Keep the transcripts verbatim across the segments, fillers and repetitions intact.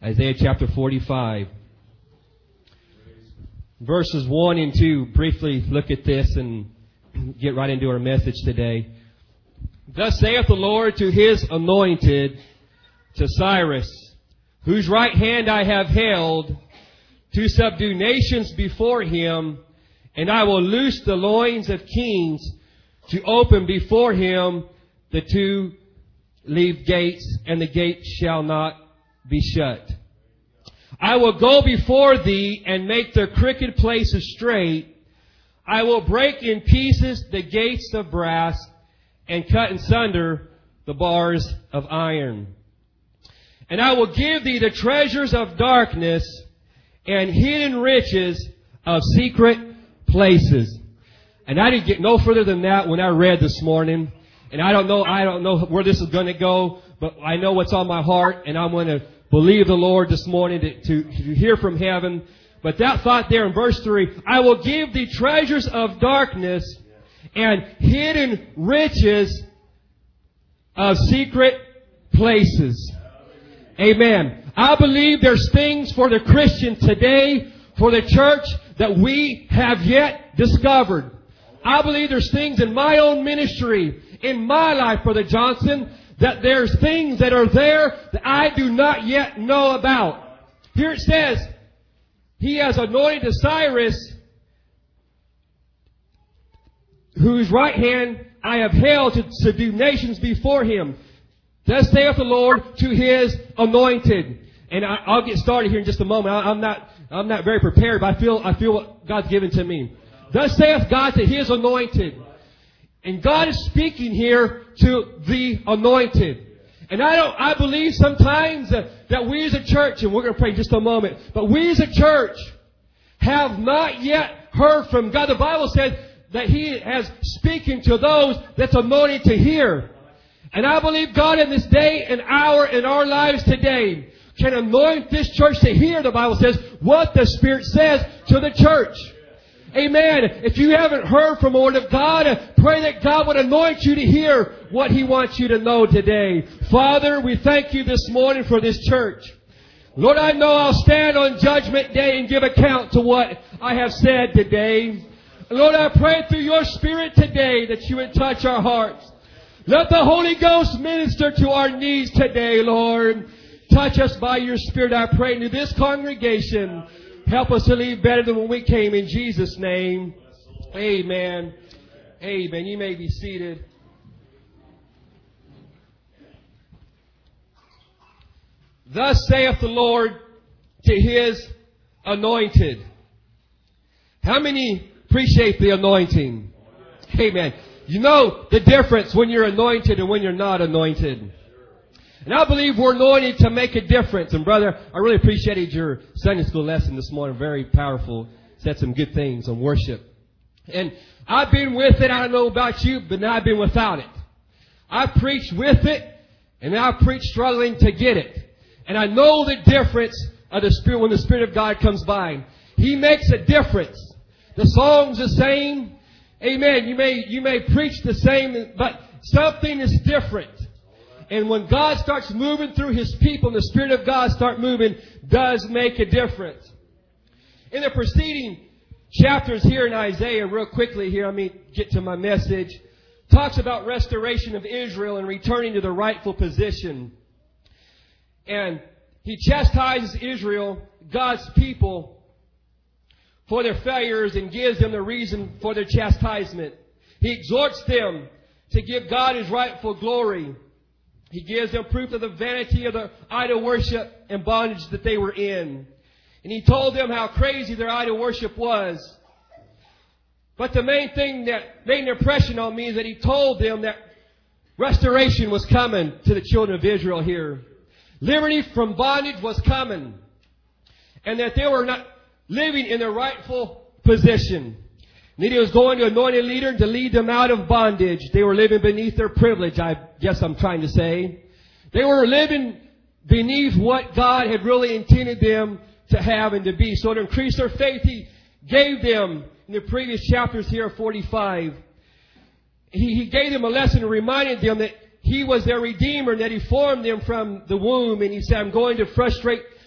Isaiah chapter forty-five. Verses one and two. Briefly look at this and get right into our message today. Thus saith the Lord to His anointed, to Cyrus, whose right hand I have held, to subdue nations before Him, and I will loose the loins of kings, to open before Him the two leaved gates, and the gates shall not be shut. I will go before thee and make the crooked places straight. I will break in pieces the gates of brass and cut in sunder the bars of iron. And I will give thee the treasures of darkness and hidden riches of secret places. And I didn't get no further than that when I read this morning. And I don't know, I don't know where this is going to go, but I know what's on my heart, and I'm going to believe the Lord this morning to, to, to hear from heaven. But that thought there in verse three, I will give thee treasures of darkness and hidden riches of secret places. Amen. I believe there's things for the Christian today, for the church, that we have yet discovered. I believe there's things in my own ministry, in my life, Brother Johnson, that there's things that are there that I do not yet know about. Here it says, He has anointed Cyrus, whose right hand I have held to subdue nations before him. Thus saith the Lord to His anointed. And I, I'll get started here in just a moment. I, I'm not, I'm not very prepared, but I feel, I feel what God's given to me. Thus saith God to His anointed. And God is speaking here to the anointed. And I don't, I believe sometimes that, that we as a church, and we're going to pray in just a moment, but we as a church have not yet heard from God. The Bible says that He has speaking to those that's anointed to hear. And I believe God in this day and hour in our lives today can anoint this church to hear, the Bible says, what the Spirit says to the church. Amen. If you haven't heard from the Word of God, pray that God would anoint you to hear what He wants you to know today. Father, we thank You this morning for this church. Lord, I know I'll stand on Judgment Day and give account to what I have said today. Lord, I pray through Your Spirit today that You would touch our hearts. Let the Holy Ghost minister to our needs today, Lord. Touch us by Your Spirit, I pray, into this congregation. Help us to leave better than when we came, in Jesus' name. Amen. Amen. You may be seated. Thus saith the Lord to His anointed. How many appreciate the anointing? Amen. You know the difference when you're anointed and when you're not anointed. And I believe we're anointed to make a difference. And brother, I really appreciated your Sunday school lesson this morning. Very powerful. Said some good things on worship. And I've been with it. I don't know about you, but now I've been without it. I preached with it, and I preached struggling to get it. And I know the difference of the Spirit when the Spirit of God comes by. He makes a difference. The song's the same. Amen. You may, you may preach the same, but something is different. And when God starts moving through His people and the Spirit of God start moving, does make a difference. In the preceding chapters here in Isaiah, real quickly here, let me get to my message, talks about restoration of Israel and returning to the rightful position. And He chastises Israel, God's people, for their failures and gives them the reason for their chastisement. He exhorts them to give God His rightful glory. He gives them proof of the vanity of the idol worship and bondage that they were in. And He told them how crazy their idol worship was. But the main thing that made an impression on me is that He told them that restoration was coming to the children of Israel here. Liberty from bondage was coming. And that they were not living in their rightful position. And He was going to anoint a leader to lead them out of bondage. They were living beneath their privilege, I guess I'm trying to say. They were living beneath what God had really intended them to have and to be. So to increase their faith, He gave them, in the previous chapters here, forty-five, He, he gave them a lesson and reminded them that He was their Redeemer and that He formed them from the womb. And He said, I'm going to frustrate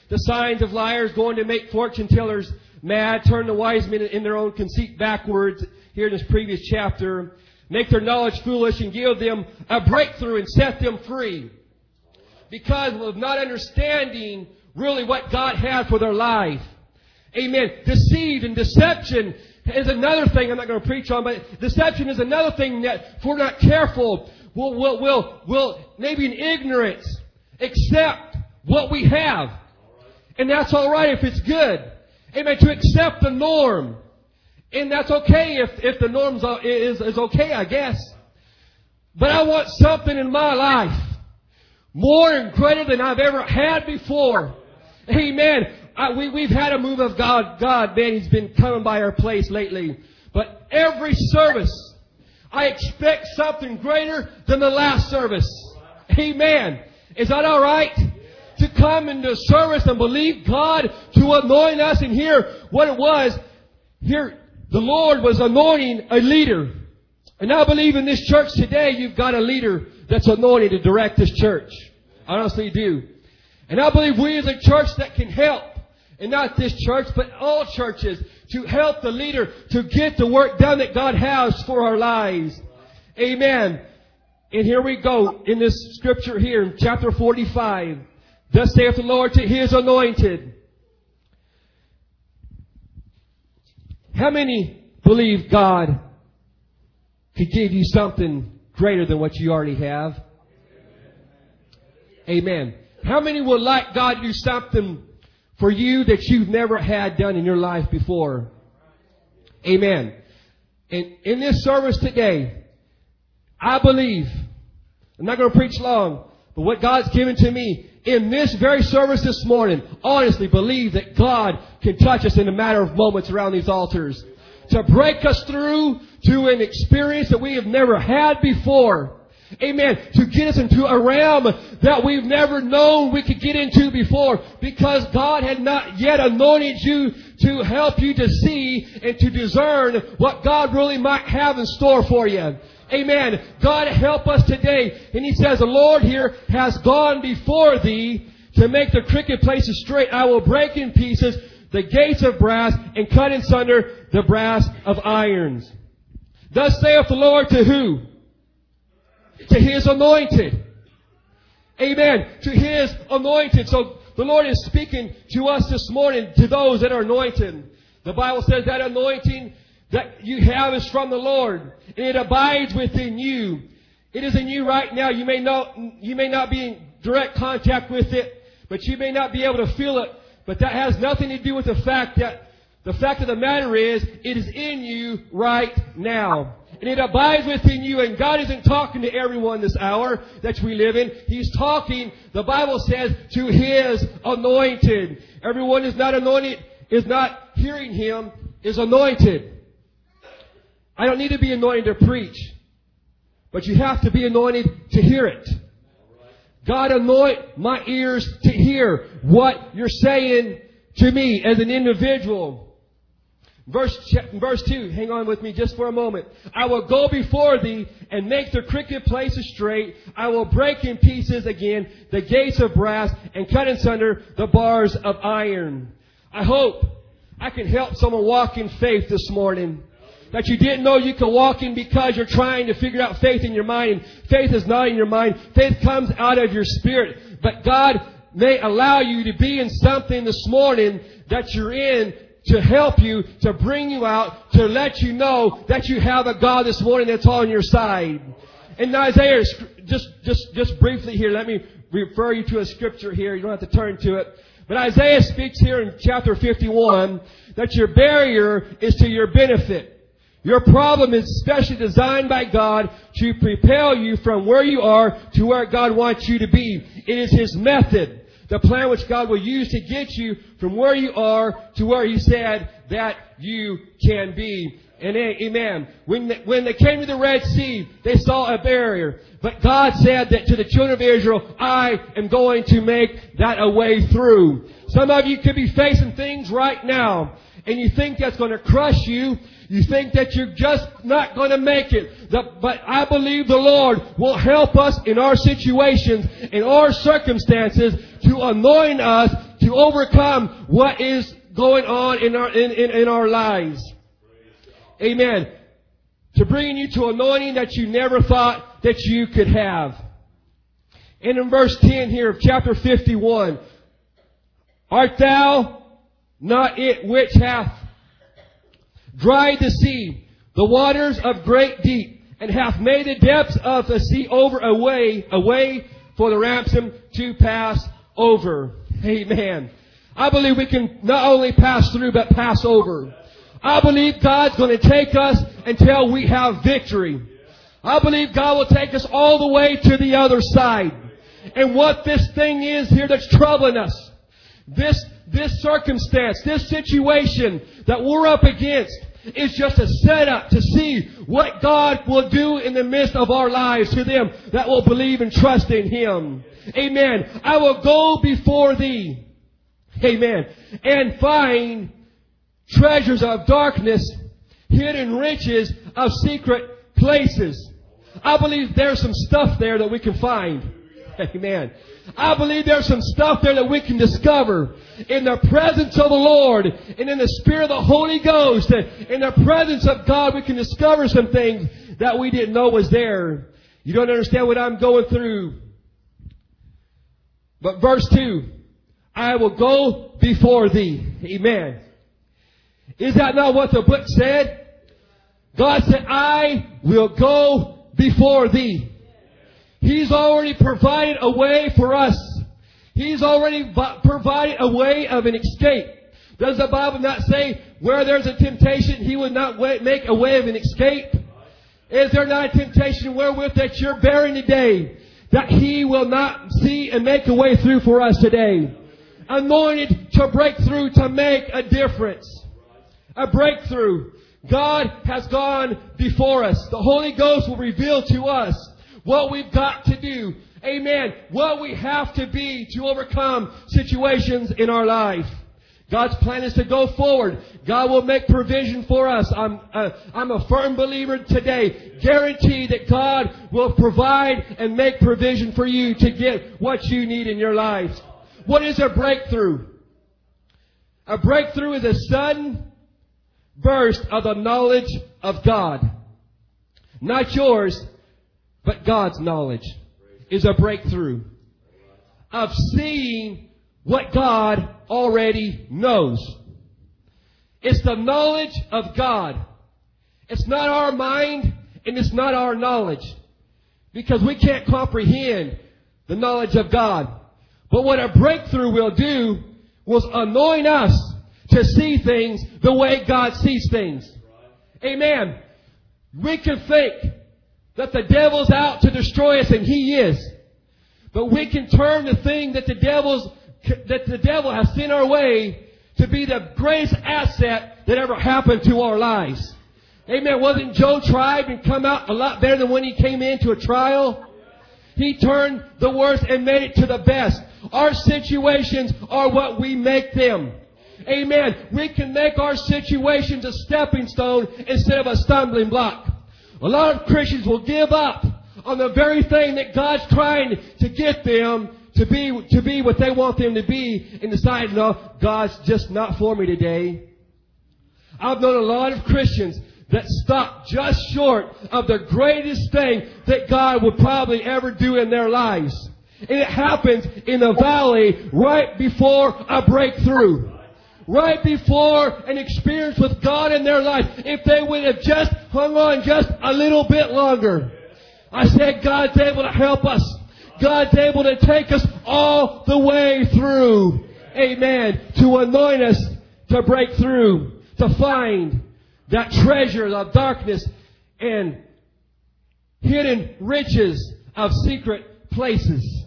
the signs of liars, going to make fortune tellers mad, turn the wise men in their own conceit backwards, here in this previous chapter, make their knowledge foolish and give them a breakthrough and set them free. Because of not understanding really what God has for their life. Amen. Deceit and deception is another thing I'm not going to preach on, but deception is another thing that if we're not careful, we'll, we'll, we'll, we'll maybe in ignorance accept what we have. And that's all right if it's good. Amen. To accept the norm. And that's okay if, if the norm is, is okay, I guess. But I want something in my life more and greater than I've ever had before. Amen. I, we, we've had a move of God. God, man, He's been coming by our place lately. But every service, I expect something greater than the last service. Amen. Is that all right? To come into service and believe God to anoint us. And here, what it was, here, the Lord was anointing a leader. And I believe in this church today, you've got a leader that's anointed to direct this church. I honestly do. And I believe we as a church that can help. And not this church, but all churches, to help the leader to get the work done that God has for our lives. Amen. And here we go in this scripture here in chapter forty-five. Thus saith the Lord to His anointed. How many believe God could give you something greater than what you already have? Amen. How many would like God to do something for you that you've never had done in your life before? Amen. And in this service today, I believe, I'm not going to preach long, but what God's given to me in this very service this morning, honestly believe that God can touch us in a matter of moments around these altars. To break us through to an experience that we have never had before. Amen. To get us into a realm that we've never known we could get into before. Because God had not yet anointed you to help you to see and to discern what God really might have in store for you. Amen. God help us today. And He says, the Lord here has gone before thee to make the crooked places straight. I will break in pieces the gates of brass and cut in sunder the brass of irons. Thus saith the Lord to who? To His anointed. Amen. To His anointed. So the Lord is speaking to us this morning, to those that are anointed. The Bible says that anointing that you have is from the Lord, and it abides within you. It is in you right now. You may not, you may not be in direct contact with it, but you may not be able to feel it. But that has nothing to do with the fact that the fact of the matter is, it is in you right now. And it abides within you. And God isn't talking to everyone this hour that we live in. He's talking, the Bible says, to His anointed. Everyone is not anointed, is not hearing Him, is anointed. I don't need to be anointed to preach. But you have to be anointed to hear it. God, anoint my ears to hear what you're saying to me as an individual. Verse, verse two, hang on with me just for a moment. I will go before thee and make the crooked places straight. I will break in pieces again the gates of brass and cut in sunder the bars of iron. I hope I can help someone walk in faith this morning. That you didn't know you could walk in because you're trying to figure out faith in your mind. And faith is not in your mind. Faith comes out of your spirit. But God may allow you to be in something this morning that you're in to help you, to bring you out, to let you know that you have a God this morning that's on your side. In Isaiah, just, just, just briefly here, let me refer you to a scripture here. You don't have to turn to it. But Isaiah speaks here in chapter fifty-one that your barrier is to your benefit. Your problem is specially designed by God to propel you from where you are to where God wants you to be. It is His method, the plan which God will use to get you from where you are to where He said that you can be. And amen. When they, when they came to the Red Sea, they saw a barrier. But God said that to the children of Israel, I am going to make that a way through. Some of you could be facing things right now, and you think that's going to crush you. You think that you're just not going to make it. But I believe the Lord will help us in our situations, in our circumstances, to anoint us to to overcome what is going on in our, in, in, in our lives. Amen. To bring you to anointing that you never thought that you could have. And in verse ten here of chapter fifty-one, art thou not it which hath dried the sea, the waters of great deep, and hath made the depths of the sea over a way, a way for the ransom to pass over. Amen. I believe we can not only pass through, but pass over. I believe God's going to take us until we have victory. I believe God will take us all the way to the other side. And what this thing is here that's troubling us, this, this circumstance, this situation that we're up against, is just a setup to see what God will do in the midst of our lives to them that will believe and trust in Him. Amen. I will go before thee. Amen. And find treasures of darkness, hidden riches of secret places. I believe there's some stuff there that we can find. Amen. I believe there's some stuff there that we can discover in the presence of the Lord and in the Spirit of the Holy Ghost. In the presence of God, we can discover some things that we didn't know was there. You don't understand what I'm going through. But verse two, I will go before thee. Amen. Is that not what the book said? God said, I will go before thee. He's already provided a way for us. He's already provided a way of an escape. Does the Bible not say where there's a temptation, He would not make a way of an escape? Is there not a temptation wherewith that you're bearing today that He will not see and make a way through for us today? Anointed to break through, to make a difference. A breakthrough. God has gone before us. The Holy Ghost will reveal to us what we've got to do. Amen. What we have to be to overcome situations in our life. God's plan is to go forward. God will make provision for us. I'm, uh, I'm a firm believer today. Guarantee that God will provide and make provision for you to get what you need in your life. What is a breakthrough? A breakthrough is a sudden burst of the knowledge of God. Not yours, but God's knowledge is a breakthrough of seeing what God already knows. It's the knowledge of God. It's not our mind and it's not our knowledge, because we can't comprehend the knowledge of God. But what a breakthrough will do will anoint us to see things the way God sees things. Amen. We can think that the devil's out to destroy us, and he is. But we can turn the thing that the devil's that the devil has sent our way to be the greatest asset that ever happened to our lives. Amen. Wasn't Job tried and come out a lot better than when he came into a trial? He turned the worst and made it to the best. Our situations are what we make them. Amen. We can make our situations a stepping stone instead of a stumbling block. A lot of Christians will give up on the very thing that God's trying to get them to be to be what they want them to be, and decide, no, God's just not for me today. I've known a lot of Christians that stop just short of the greatest thing that God would probably ever do in their lives. And it happens in the valley right before a breakthrough. Right before an experience with God in their life. If they would have just hung on just a little bit longer. I said God's able to help us. God's able to take us all the way through. Amen. To anoint us to break through. To find that treasure of darkness and hidden riches of secret places.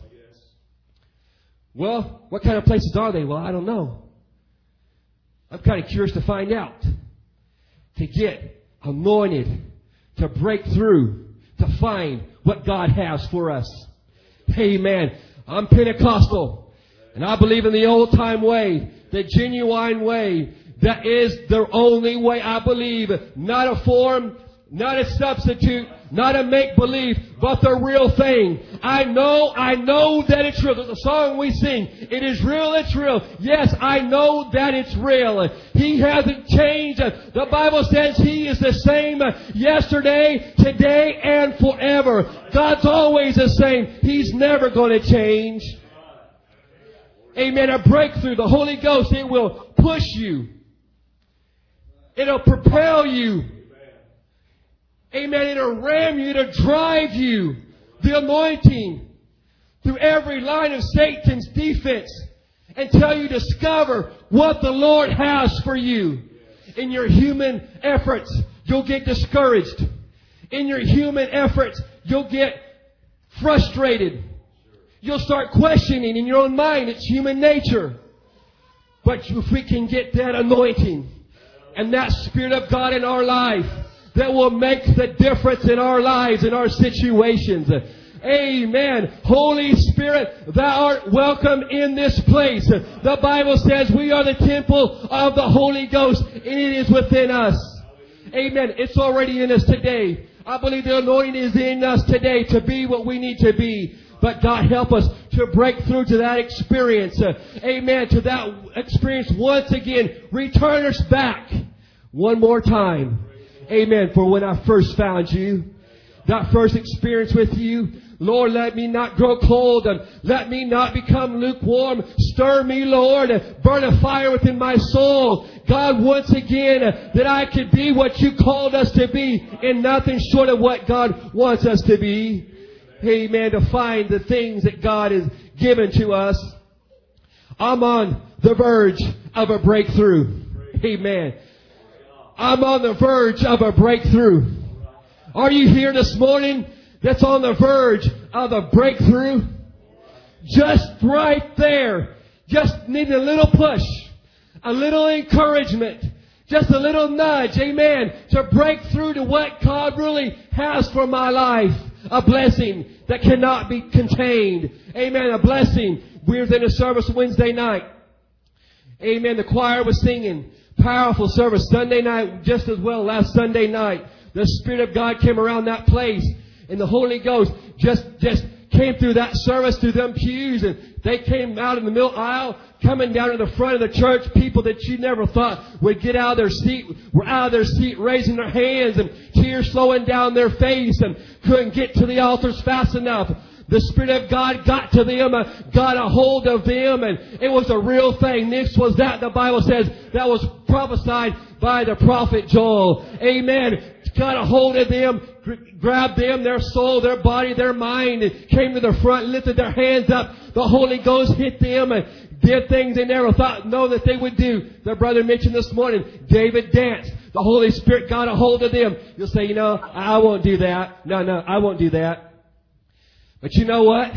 Well, what kind of places are they? Well, I don't know. I'm kind of curious to find out. To get anointed, to break through, to find what God has for us. Amen. I'm Pentecostal, and I believe in the old time way, the genuine way. That is the only way, I believe. Not a form, not a substitute, not a make-believe, but the real thing. I know, I know that it's real. There's a song we sing. It is real, it's real. Yes, I know that it's real. He hasn't changed. The Bible says He is the same yesterday, today, and forever. God's always the same. He's never going to change. Amen. A breakthrough. The Holy Ghost, it will push you. It'll propel you. Amen. It'll ram you. It'll drive you. The anointing through every line of Satan's defense until you discover what the Lord has for you. In your human efforts, you'll get discouraged. In your human efforts, you'll get frustrated. You'll start questioning in your own mind. It's human nature. But if we can get that anointing and that Spirit of God in our life, that will make the difference in our lives, in our situations. Amen. Holy Spirit, Thou art welcome in this place. The Bible says we are the temple of the Holy Ghost, and it is within us. Amen. It's already in us today. I believe the anointing is in us today to be what we need to be. But God, help us to break through to that experience. Uh, amen. To that experience once again. Return us back one more time. Amen. For when I first found you, that first experience with you, Lord, let me not grow cold. And let me not become lukewarm. Stir me, Lord. Burn a fire within my soul. God, once again, uh, that I could be what you called us to be and nothing short of what God wants us to be. Amen. To find the things that God has given to us. I'm on the verge of a breakthrough. Amen. I'm on the verge of a breakthrough. Are you here this morning that's on the verge of a breakthrough? Just right there. Just need a little push. A little encouragement. Just a little nudge. Amen. To break through to what God really has for my life. A blessing that cannot be contained. Amen. A blessing. We were in a service Wednesday night. Amen. The choir was singing. Powerful service. Sunday night just as well. Last Sunday night. The Spirit of God came around that place. And the Holy Ghost just, just came through that service, through them pews. And they came out in the middle aisle, coming down to the front of the church. People that you never thought would get out of their seat, were out of their seat, raising their hands and tears flowing down their face and couldn't get to the altars fast enough. The Spirit of God got to them, uh, got a hold of them, and it was a real thing. This was that, the Bible says, that was prophesied by the prophet Joel. Amen. Got a hold of them, grabbed them, their soul, their body, their mind, and came to the front, lifted their hands up. The Holy Ghost hit them and did things they never thought, know that they would do. Their brother mentioned this morning, David danced. The Holy Spirit got a hold of them. You'll say, you know, I won't do that. No, no, I won't do that. But you know what?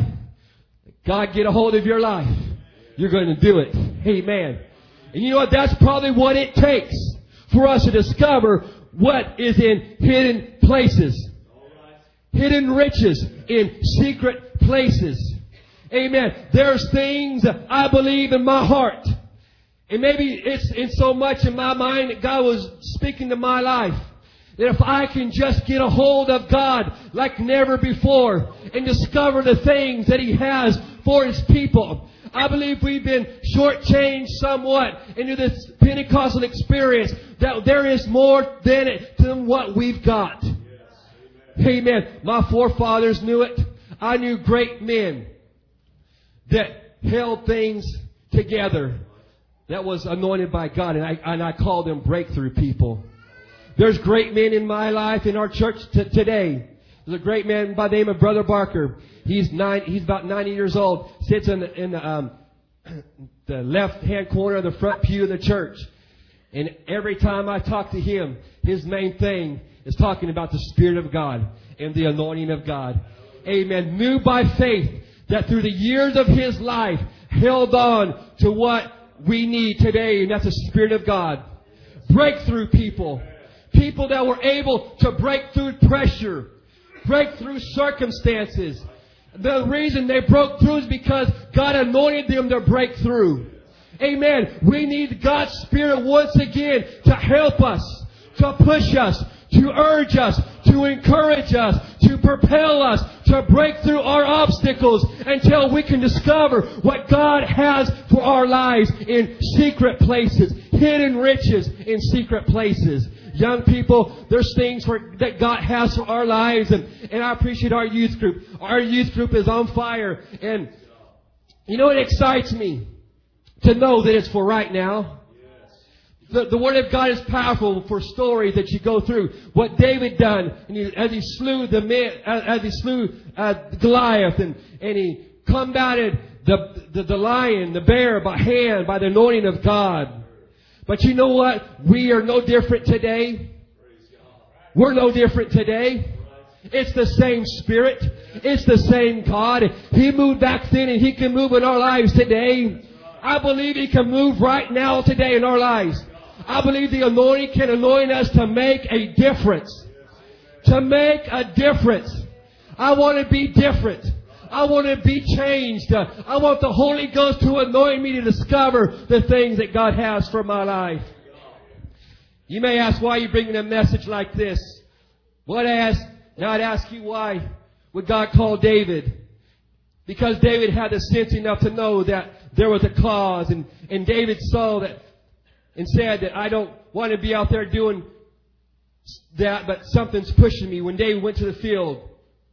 God get a hold of your life. You're going to do it. Amen. And you know what? That's probably what it takes for us to discover what is in hidden places. Hidden riches in secret places. Amen. There's things I believe in my heart. And maybe it's in so much in my mind that God was speaking to my life. That if I can just get a hold of God like never before and discover the things that He has for His people. I believe we've been shortchanged somewhat into this Pentecostal experience that there is more than it than what we've got. Yes. Amen. Amen. My forefathers knew it. I knew great men that held things together that was anointed by God, and I, and I call them breakthrough people. There's great men in my life, in our church t- today. There's a great man by the name of Brother Barker. He's nine. He's about ninety years old. Sits in the, in the, um, the left-hand corner of the front pew of the church. And every time I talk to him, his main thing is talking about the Spirit of God and the anointing of God. Amen. Knew by faith that through the years of his life, held on to what we need today, and that's the Spirit of God. Breakthrough people. People that were able to break through pressure, break through circumstances. The reason they broke through is because God anointed them to break through. Amen. We need God's Spirit once again to help us, to push us, to urge us, to to encourage us, to propel us, to break through our obstacles until we can discover what God has for our lives in secret places, hidden riches in secret places. Young people, there's things for, that God has for our lives, and, and I appreciate our youth group. Our youth group is on fire, and you know, it excites me to know that it's for right now. The, the Word of God is powerful for stories that you go through. What David done, and he, as he slew the man, as, as he slew uh, Goliath, and, and he combated the, the the lion, the bear by hand, by the anointing of God. But you know what? We are no different today. We're no different today. It's the same Spirit. It's the same God. He moved back then, and He can move in our lives today. I believe He can move right now today in our lives. I believe the anointing can anoint us to make a difference. To make a difference. I want to be different. I want to be changed. Uh, I want the Holy Ghost to anoint me to discover the things that God has for my life. You may ask, why are you bringing a message like this? Well, I'd ask, now I'd ask you, why would God call David? Because David had the sense enough to know that there was a cause. And, and David saw that and said that I don't want to be out there doing that, but something's pushing me. When David went to the field,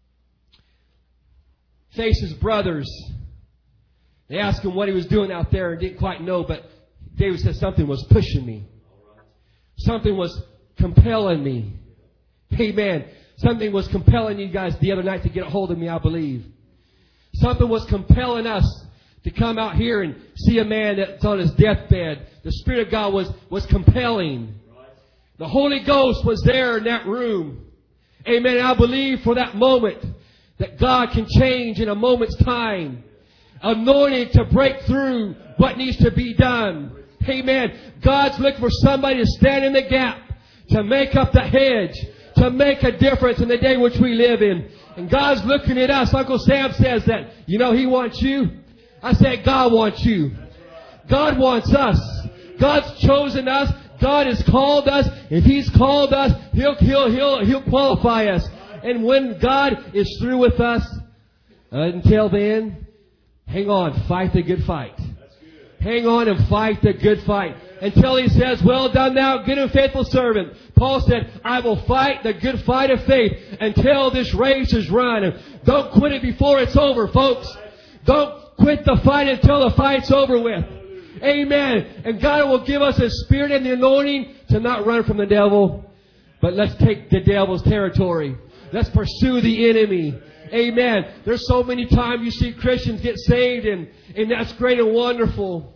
faced his brothers, they asked him what he was doing out there and didn't quite know, but David said something was pushing me. Something was compelling me. Amen. Something was compelling you guys the other night to get a hold of me, I believe. Something was compelling us to come out here and see a man that's on his deathbed. The Spirit of God was, was compelling. The Holy Ghost was there in that room. Amen. And I believe for that moment that God can change in a moment's time. Anointed to break through what needs to be done. Amen. God's looking for somebody to stand in the gap, to make up the hedge, to make a difference in the day which we live in. And God's looking at us. Uncle Sam says that, you know, He wants you. I said, God wants you. God wants us. God's chosen us. God has called us. If He's called us, He'll, He'll, He'll, He'll qualify us. And when God is through with us, uh, until then, hang on, fight the good fight. Hang on and fight the good fight. Until He says, well done thou good and faithful servant. Paul said, I will fight the good fight of faith until this race is run. And don't quit it before it's over, folks. Don't quit the fight until the fight's over with. Amen. And God will give us His Spirit and the anointing to not run from the devil, but let's take the devil's territory. Let's pursue the enemy. Amen. There's so many times you see Christians get saved, and, and that's great and wonderful.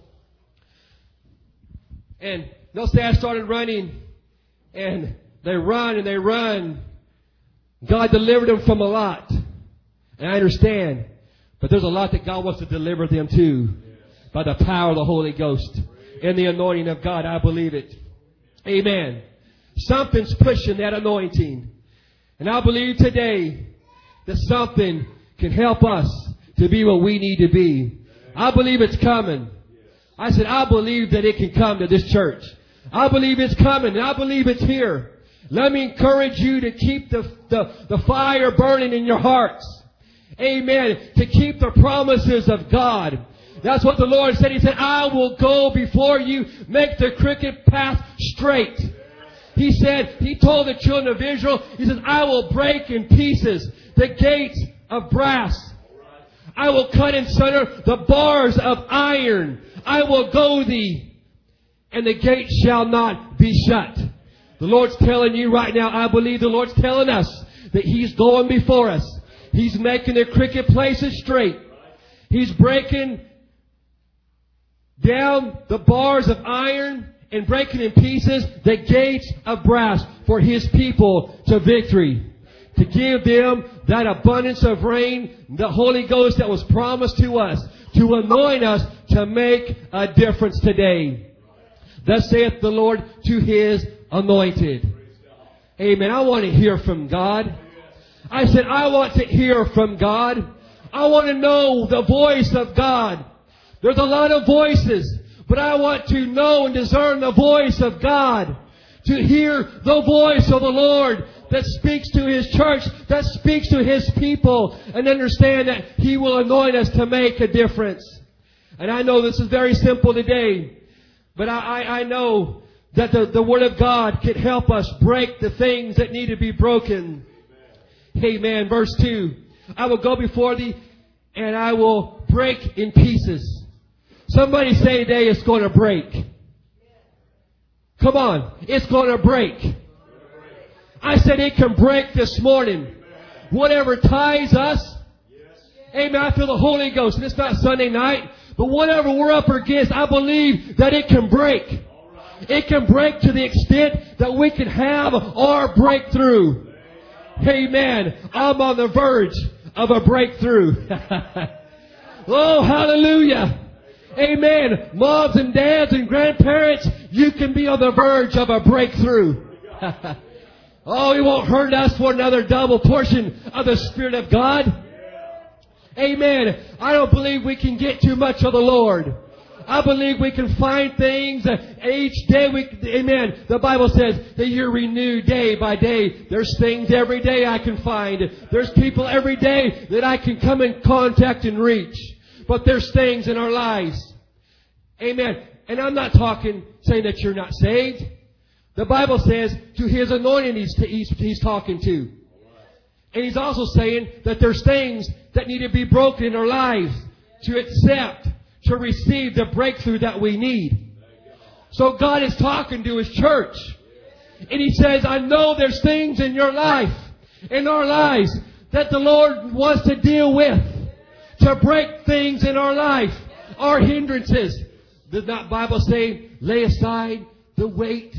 And they'll say, I started running, and they run and they run. God delivered them from a lot. And I understand. But there's a lot that God wants to deliver them to by the power of the Holy Ghost and the anointing of God. I believe it. Amen. Something's pushing that anointing. And I believe today that something can help us to be what we need to be. I believe it's coming. I said, I believe that it can come to this church. I believe it's coming, and I believe it's here. Let me encourage you to keep the, the, the fire burning in your hearts. Amen. To keep the promises of God. That's what the Lord said. He said, I will go before you, make the crooked path straight. He said, He told the children of Israel, He says, I will break in pieces the gates of brass. I will cut in sunder the bars of iron. I will go thee, and the gate shall not be shut. The Lord's telling you right now, I believe the Lord's telling us that He's going before us. He's making the crooked places straight. He's breaking down the bars of iron and breaking in pieces the gates of brass for His people to victory. To give them that abundance of rain, the Holy Ghost that was promised to us, to anoint us to make a difference today. Thus saith the Lord to His anointed. Amen. I want to hear from God. I said, I want to hear from God. I want to know the voice of God. There's a lot of voices, but I want to know and discern the voice of God. To hear the voice of the Lord that speaks to His church, that speaks to His people, and understand that He will anoint us to make a difference. And I know this is very simple today, but I, I, I know that the, the Word of God can help us break the things that need to be broken. Amen. Amen. Verse two. I will go before thee and I will break in pieces. Somebody say today it's going to break. Come on. It's going to break. I said it can break this morning. Whatever ties us. Amen. I feel the Holy Ghost. And it's not Sunday night. But whatever we're up against, I believe that it can break. It can break to the extent that we can have our breakthrough. Amen. I'm on the verge of a breakthrough. Oh, hallelujah. Amen. Moms and dads and grandparents, you can be on the verge of a breakthrough. Oh, it won't hurt us for another double portion of the Spirit of God. Amen. I don't believe we can get too much of the Lord. I believe we can find things uh, each day. We, amen. The Bible says that you're renewed day by day. There's things every day I can find. There's people every day that I can come in contact and reach. But there's things in our lives. Amen. And I'm not talking, saying that you're not saved. The Bible says to His anointing he's, he's, he's talking to. And He's also saying that there's things that need to be broken in our lives to accept, to receive the breakthrough that we need. So God is talking to His church. And He says, I know there's things in your life, in our lives, that the Lord wants to deal with. To break things in our life. Our hindrances. Does not Bible say, lay aside the weight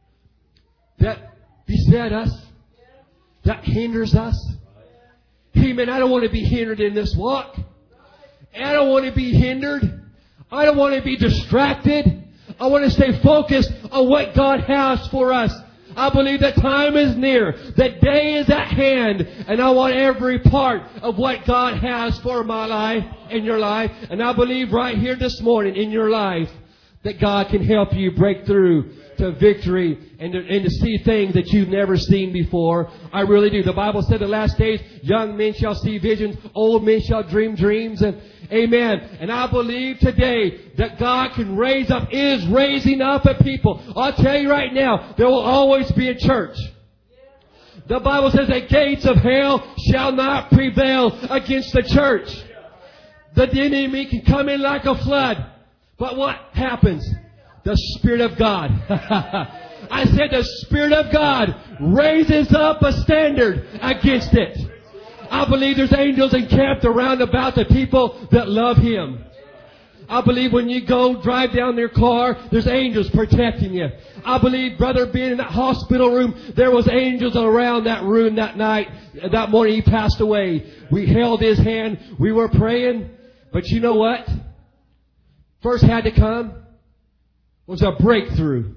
that beset us, that hinders us? Amen. I don't want to be hindered in this walk. I don't want to be hindered. I don't want to be distracted. I want to stay focused on what God has for us. I believe that time is near. That day is at hand. And I want every part of what God has for my life, in your life. And I believe right here this morning in your life that God can help you break through to victory and to, and to see things that you've never seen before. I really do. The Bible said the last days, young men shall see visions, old men shall dream dreams. And amen. And I believe today that God can raise up, is raising up a people. I'll tell you right now, there will always be a church. The Bible says the gates of hell shall not prevail against the church. The enemy can come in like a flood. But what happens? The Spirit of God. I said the Spirit of God raises up a standard against it. I believe there's angels encamped around about the people that love Him. I believe when you go drive down their car, there's angels protecting you. I believe, brother, being in that hospital room, there was angels around that room that night. That morning he passed away. We held his hand. We were praying. But you know what? First had to come was a breakthrough.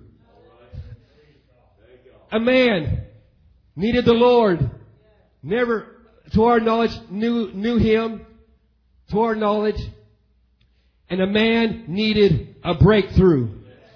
A man needed the Lord. Never, to our knowledge, knew, knew Him. To our knowledge. And a man needed a breakthrough.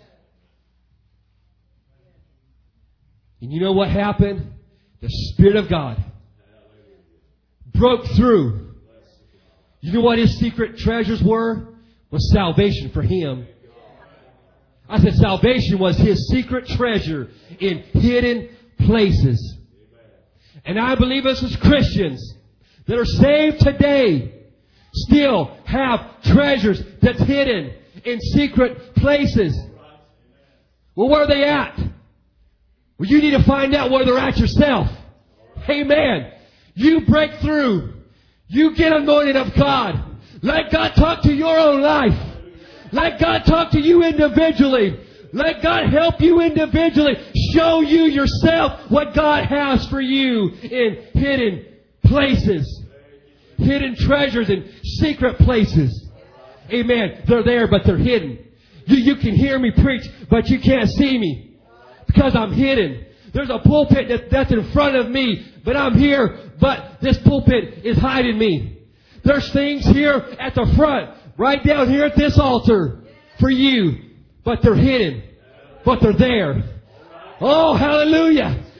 And you know what happened? The Spirit of God broke through. You know what his secret treasures were? Was salvation for him. I said salvation was his secret treasure in hidden places. And I believe us as Christians that are saved today still have treasures that's hidden in secret places. Well, where are they at? Well, you need to find out where they're at yourself. Amen. You break through. You get anointed of God. Let God talk to your own life. Let God talk to you individually. Let God help you individually. Show you yourself what God has for you in hidden places. Hidden treasures in secret places. Amen. They're there, but they're hidden. You, you can hear me preach, but you can't see me. Because I'm hidden. There's a pulpit that, that's in front of me, but I'm here, but this pulpit is hiding me. There's things here at the front, right down here at this altar for you, but they're hidden, but they're there. Oh, hallelujah.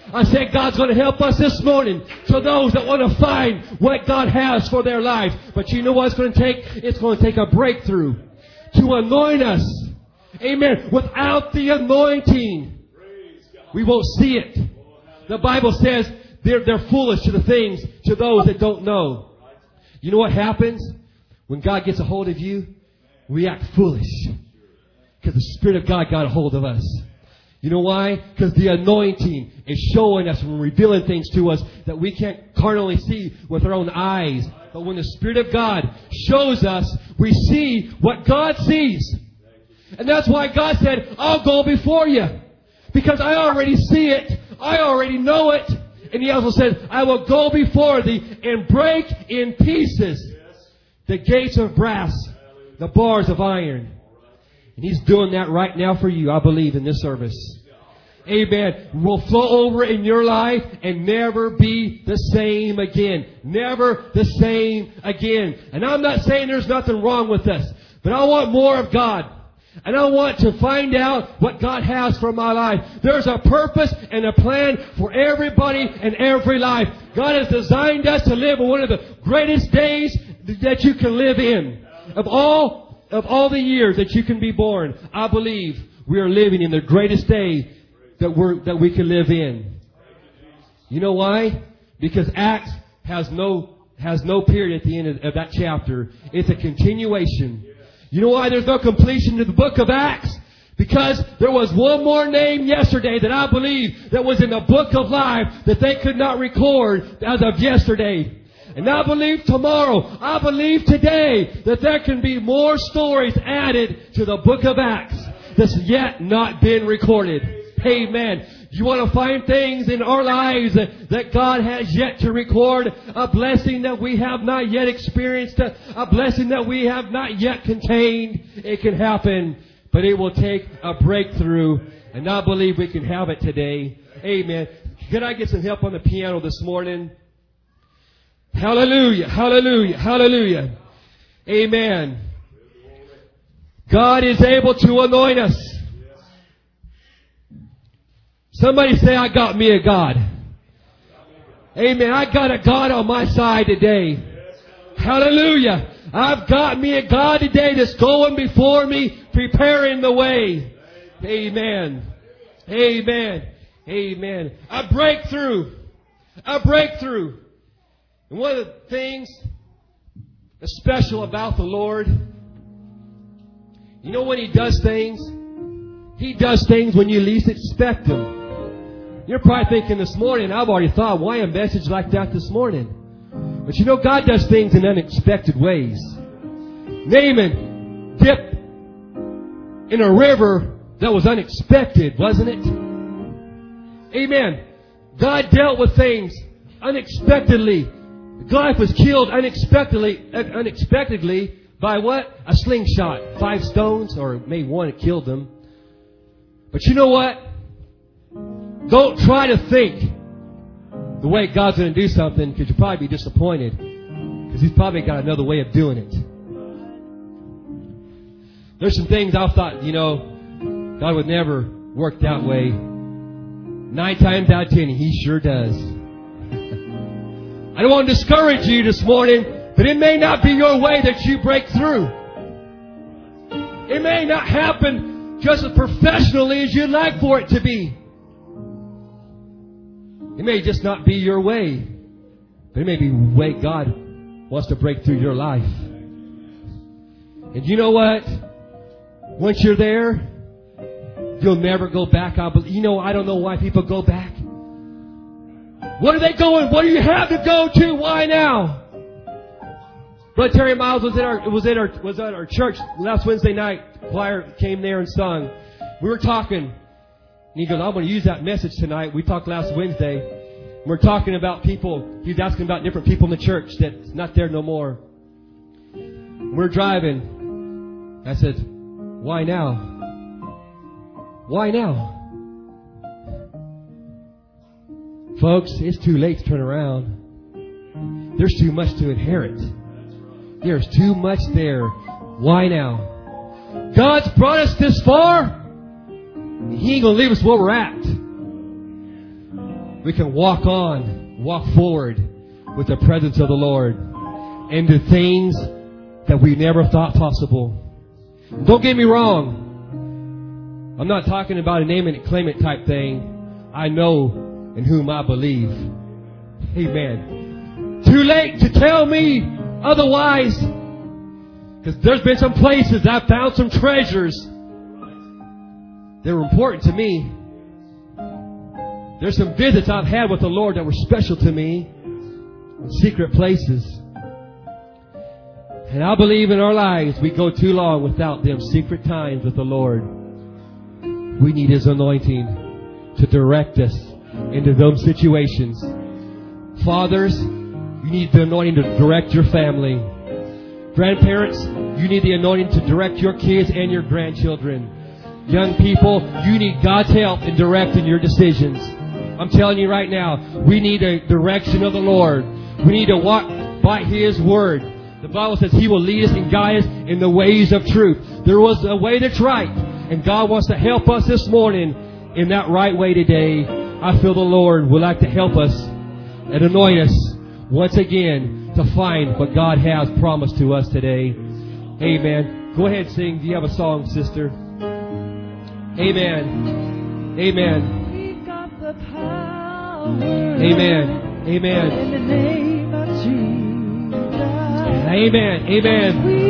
I said God's going to help us this morning to those that want to find what God has for their lives. But you know what it's going to take? It's going to take a breakthrough to anoint us. Amen. Without the anointing, we won't see it. The Bible says they're, they're foolish to the things, to those that don't know. You know what happens when God gets a hold of you? We act foolish. Because the Spirit of God got a hold of us. You know why? Because the anointing is showing us and revealing things to us that we can't carnally see with our own eyes. But when the Spirit of God shows us, we see what God sees. And that's why God said, I'll go before you. Because I already see it. I already know it. And He also said, I will go before thee and break in pieces the gates of brass, the bars of iron. And He's doing that right now for you, I believe, in this service. Amen. Will flow over in your life and never be the same again. Never the same again. And I'm not saying there's nothing wrong with us, but I want more of God. And I want to find out what God has for my life. There's a purpose and a plan for everybody and every life. God has designed us to live in one of the greatest days that you can live in. Of all Of all the years that you can be born, I believe we are living in the greatest day that we're that we can live in. You know why? Because Acts has no has no period at the end of, of that chapter. It's a continuation. You know why there's no completion to the book of Acts? Because there was one more name yesterday that I believe that was in the book of life that they could not record as of yesterday. And I believe tomorrow, I believe today, that there can be more stories added to the book of Acts that's yet not been recorded. Amen. You want to find things in our lives that, that God has yet to record, a blessing that we have not yet experienced, a, a blessing that we have not yet contained. It can happen, but it will take a breakthrough. And I believe we can have it today. Amen. Could I get some help on the piano this morning? Hallelujah, hallelujah, hallelujah. Amen. God is able to anoint us. Somebody say, I got me a God. Amen. I got a God on my side today. Hallelujah. I've got me a God today that's going before me, preparing the way. Amen. Amen. Amen. A breakthrough. A breakthrough. And one of the things that's special about the Lord, you know when He does things? He does things when you least expect them. You're probably thinking this morning, I've already thought, why a message like that this morning? But you know, God does things in unexpected ways. Naaman dipped in a river that was unexpected, wasn't it? Amen. God dealt with things unexpectedly. Goliath was killed unexpectedly, unexpectedly by what? A slingshot. Five stones, or maybe one that killed them. But you know what? Don't try to think the way God's going to do something, because you'll probably be disappointed. Because He's probably got another way of doing it. There's some things I've thought, you know, God would never work that way. Nine times out of ten, He sure does. I don't want to discourage you this morning, but it may not be your way that you break through. It may not happen just as professionally as you'd like for it to be. It may just not be your way, but it may be the way God wants to break through your life. And you know what? Once you're there, you'll never go back. I believe, you know, I don't know why people go back. What are they going? What do you have to go to? Why now? Brother Terry Miles was at our was at our was at our church last Wednesday night. The choir came there and sung. We were talking, and he goes, "I'm going to use that message tonight." We talked last Wednesday. We're talking about people. He was asking about different people in the church that's not there no more. We're driving. I said, "Why now? Why now?" Folks, it's too late to turn around. There's too much to inherit. There's too much there. Why now? God's brought us this far. He ain't going to leave us where we're at. we can walk on, walk forward with the presence of the Lord and do things that we never thought possible. Don't get me wrong. I'm not talking about a name it and claim it type thing. I know in whom I believe. Amen. Too late to tell me otherwise. Because there's been some places I've found some treasures that were important to me. There's some visits I've had with the Lord that were special to me in secret places. And I believe in our lives we go too long without them secret times with the Lord. We need His anointing to direct us into those situations. Fathers, you need the anointing to direct your family. Grandparents, you need the anointing to direct your kids and your grandchildren. Young people, you need God's help in directing your decisions. I'm telling you right now, we need a direction of the Lord. We need to walk by His Word. The Bible says He will lead us and guide us in the ways of truth. There was a way that's right. And God wants to help us this morning in that right way today. I feel the Lord would like to help us and anoint us once again to find what God has promised to us today. Amen. Go ahead and sing. Do you have a song, sister? Amen. Amen. We've got the power. Amen. Amen. In the name of Jesus. Amen. Amen. We